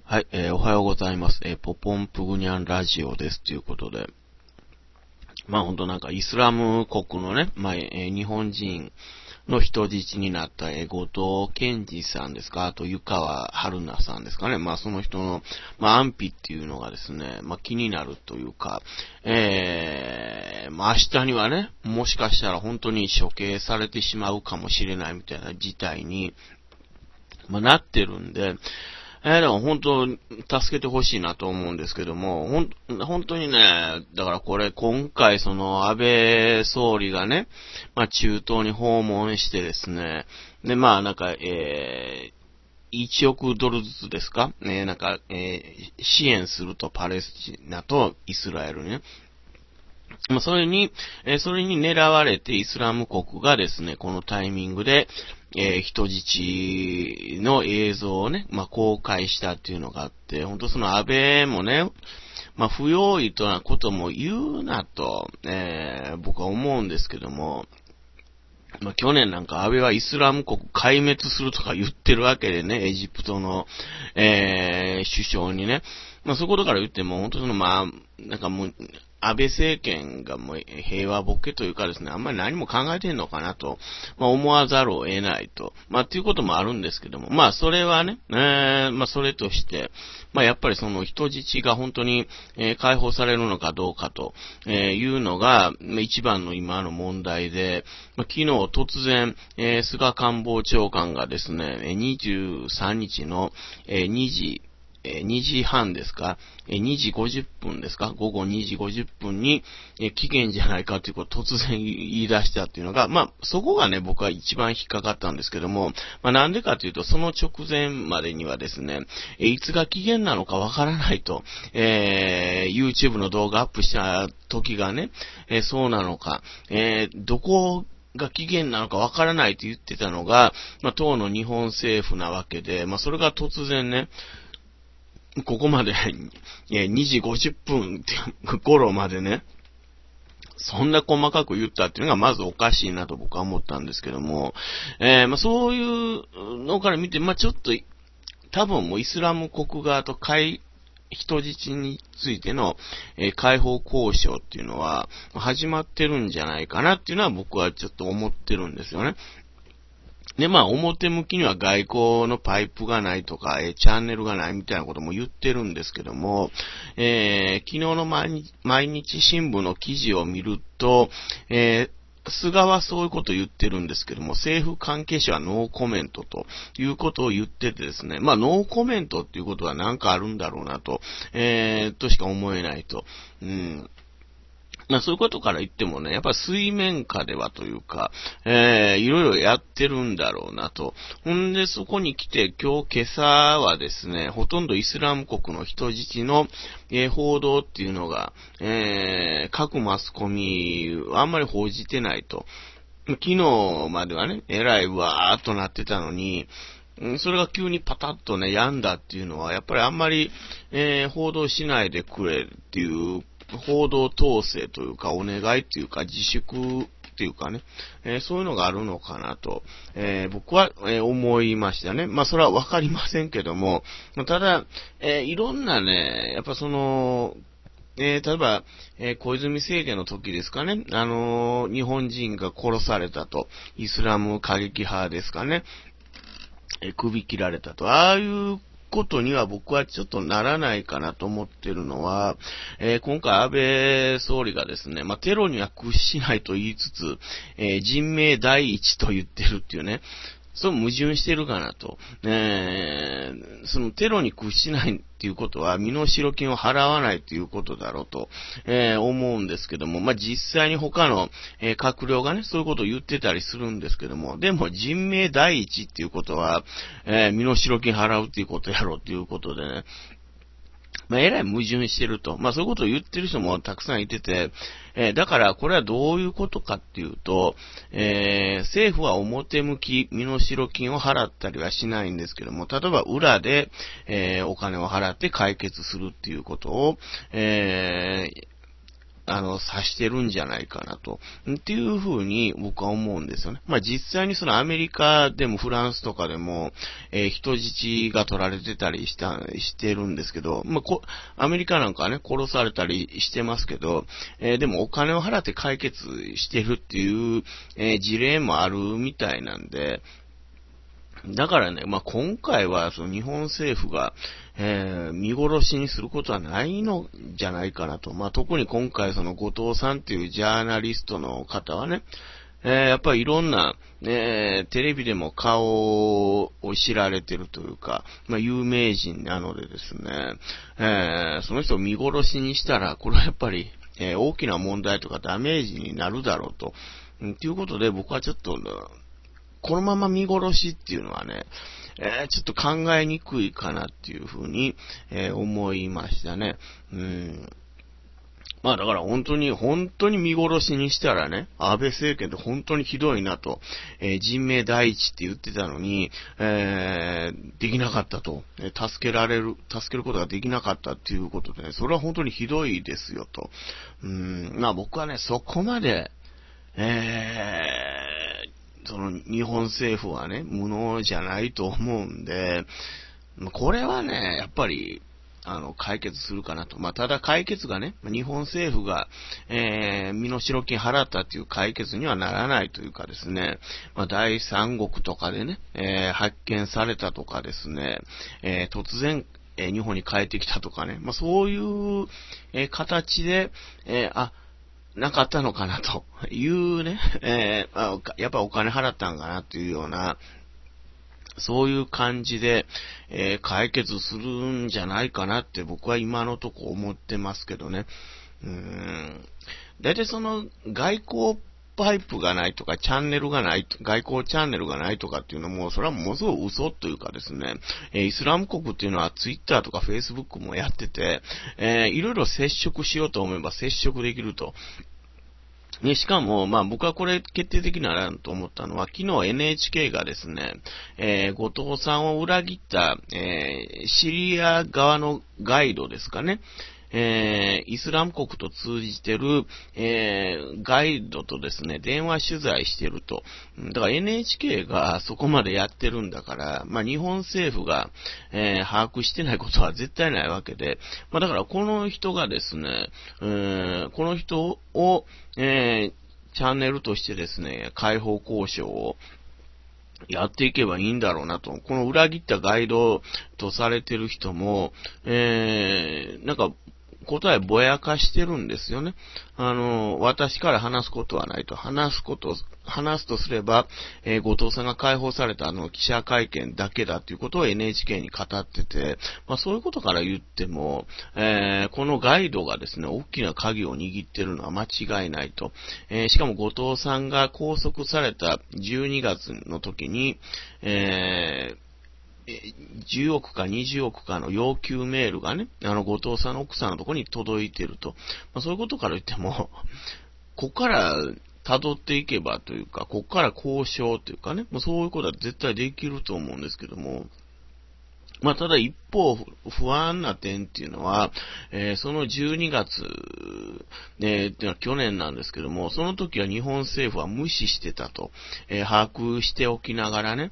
はい、おはようございます。ポポンプグニャンラジオです。ということで。ほんとなんかイスラム国のね、日本人の人質になった、後藤健二さんですか、あと湯川春菜さんですかね。その人の、安否っていうのがですね、気になるというか、明日にはね、もしかしたら本当に処刑されてしまうかもしれないみたいな事態に、なってるんで、でも本当、助けてほしいなと思うんですけども、本当にね、だからこれ今回その安倍総理がね、中東に訪問してですね、で、1億ドルずつですか支援するとパレスチナとイスラエルね。それに狙われてイスラム国がですね、このタイミングで、人質の映像をね、公開したっていうのがあって、本当その安倍もね、不用意となことも言うなと、僕は思うんですけども、去年なんか安倍はイスラム国壊滅するとか言ってるわけでね、エジプトの、首相にね。そういうことから言っても、本当その安倍政権がもう平和ボケというかですね、あんまり何も考えてんのかなと、思わざるを得ないと。っていうこともあるんですけども、それはね、それとして、やっぱりその人質が本当に、解放されるのかどうかと、いうのが、一番の今の問題で、昨日突然、菅官房長官がですね、23日の、2時半ですか ?2 時50分ですか午後2時50分に、期限じゃないかということを突然言い出したっていうのが、そこがね、僕は一番引っかかったんですけども、なんでかというと、その直前までにはですね、いつが期限なのかわからないと、YouTube の動画アップした時がね、そうなのか、どこが期限なのかわからないと言ってたのが、当の日本政府なわけで、それが突然ね、ここまで、2時50分っていう頃までね、そんな細かく言ったっていうのがまずおかしいなと僕は思ったんですけども、そういうのから見て、ちょっと、多分もうイスラム国側と人質についての、解放交渉っていうのは始まってるんじゃないかなっていうのは僕はちょっと思ってるんですよね。で、表向きには外交のパイプがないとか、チャンネルがないみたいなことも言ってるんですけども、昨日の毎日新聞の記事を見ると、菅はそういうことを言ってるんですけども、政府関係者はノーコメントということを言っててですね、ノーコメントっていうことはなんかあるんだろうなと、としか思えないと。そういうことから言ってもね、やっぱ水面下ではというか、いろいろやってるんだろうなと。ほんで、そこに来て、今朝はですね、ほとんどイスラム国の人質の、報道っていうのが、各マスコミ、あんまり報じてないと。昨日まではね、えらいわーっとなってたのに、それが急にパタッとね、病んだっていうのは、やっぱりあんまり、報道しないでくれっていう、報道統制というか、お願いというか、自粛っていうかね、そういうのがあるのかなと、僕は、思いましたね。それはわかりませんけども、ただ、いろんなね、やっぱその、例えば、小泉政権の時ですかね、日本人が殺されたと、イスラム過激派ですかね、首切られたと、ああいうことには僕はちょっとならないかなと思ってるのは、今回安倍総理がですね、テロには屈しないと言いつつ、人命第一と言ってるっていうね、そう矛盾してるかなと。そのテロに屈しないっていうことは身代金を払わないということだろうと、思うんですけども、実際に他の、閣僚がね、そういうことを言ってたりするんですけども、でも人命第一っていうことは、身代金払うっていうことやろうっていうことでね、えらい矛盾してると。そういうことを言ってる人もたくさんいてて、だからこれはどういうことかっていうと、政府は表向き身代金を払ったりはしないんですけども、例えば裏で、お金を払って解決するっていうことを、 指してるんじゃないかなと。っていうふうに僕は思うんですよね。まあ実際にそのアメリカでもフランスとかでも、人質が取られてたりしてるんですけど、まあアメリカなんかはね、殺されたりしてますけど、でもお金を払って解決してるっていう、事例もあるみたいなんで、だからね、まあ、今回はその日本政府が、見殺しにすることはないのじゃないかなと。まあ、特に今回その後藤さんっていうジャーナリストの方はね、やっぱりいろんな、テレビでも顔を知られてるというか、まあ、有名人なのでですね、その人を見殺しにしたら、これはやっぱり、大きな問題とかダメージになるだろうと。ということで僕はちょっと、このまま見殺しっていうのはね、ちょっと考えにくいかなっていうふうに、思いましたね。まあだから本当に見殺しにしたらね、安倍政権って本当にひどいなと、人命第一って言ってたのに、できなかったと、助けることができなかったっていうことでね、それは本当にひどいですよと。まあ僕はね、そこまで、その日本政府はね、無能じゃないと思うんで、これはね、やっぱり、解決するかなと。まあ、ただ解決がね、日本政府が、身代金払ったっていう解決にはならないというかですね、まあ、第三国とかでね、発見されたとかですね、突然、日本に帰ってきたとかね、まあ、そういう、形で、なかったのかなというね、やっぱお金払ったんかなっていうような、そういう感じで、解決するんじゃないかなって僕は今のとこ思ってますけどね。だいたいその外交パイプがないとか、チャンネルがない、外交チャンネルがないとかっていうのも、それはものすごい嘘というかですね、イスラム国っていうのはツイッターとかフェイスブックもやってて、いろいろ接触しようと思えば接触できると。しかも、まあ僕はこれ決定的なと思ったのは、昨日 NHK がですね、後藤さんを裏切った、シリア側のガイドですかね、イスラム国と通じてる、ガイドとですね、電話取材してると。だから NHK がそこまでやってるんだから、まあ日本政府が、把握してないことは絶対ないわけで、まあだからこの人がですね、この人を、チャンネルとしてですね、解放交渉をやっていけばいいんだろうなと。この裏切ったガイドとされてる人も、なんか、答えぼやかしてるんですよね。私から話すことはないと。話すとすれば、後藤さんが解放された記者会見だけだということを NHK に語ってて、まあそういうことから言っても、このガイドがですね、大きな鍵を握ってるのは間違いないと。しかも後藤さんが拘束された12月の時に、10億か20億かの要求メールがね、後藤さんの奥さんのところに届いてると。まあ、そういうことから言っても、ここから辿っていけばというか、ここから交渉というかね、もうそういうことは絶対できると思うんですけども、まあ、ただ一方、不安な点っていうのは、その12月、っていうのは去年なんですけども、その時は日本政府は無視してたと、把握しておきながらね、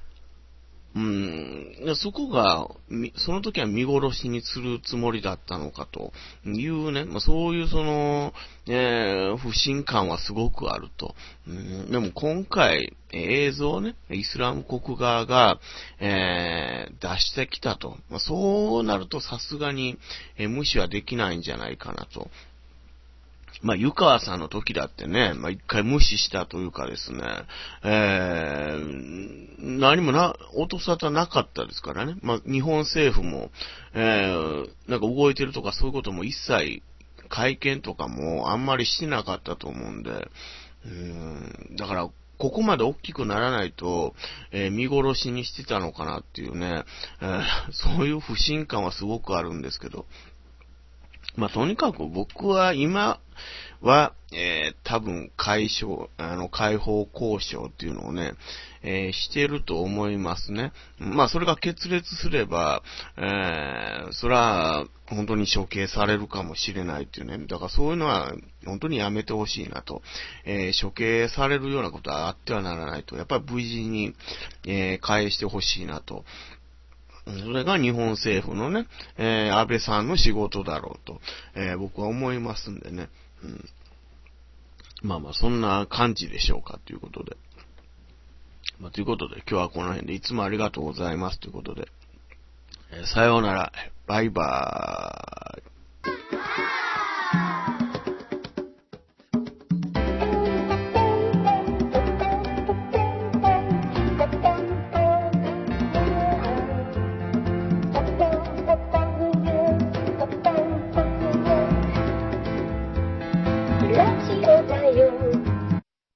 そこが、その時は見殺しにするつもりだったのかというね、まあ、そういう不信感はすごくあると。でも今回、映像をね、イスラム国側が、出してきたと。まあ、そうなるとさすがに、無視はできないんじゃないかなと。まあ、湯川さんの時だってね、まあ、一回無視したというかですね、何も音沙汰なかったですからね。まあ、日本政府も、なんか動いてるとかそういうことも一切、会見とかもあんまりしてなかったと思うんで、だから、ここまで大きくならないと、見殺しにしてたのかなっていうね、そういう不信感はすごくあるんですけど、まあ、とにかく僕は今は、多分解放交渉っていうのをね、してると思いますね。まあ、それが決裂すれば、それは、本当に処刑されるかもしれないっていうね。だからそういうのは、本当にやめてほしいなと。処刑されるようなことはあってはならないと。やっぱり無事に、返してほしいなと。それが日本政府のね、安倍さんの仕事だろうと、僕は思いますんでね。まあまあ、そんな感じでしょうかということで。ということで、今日はこの辺でいつもありがとうございますということで、さようなら、バイバーイ。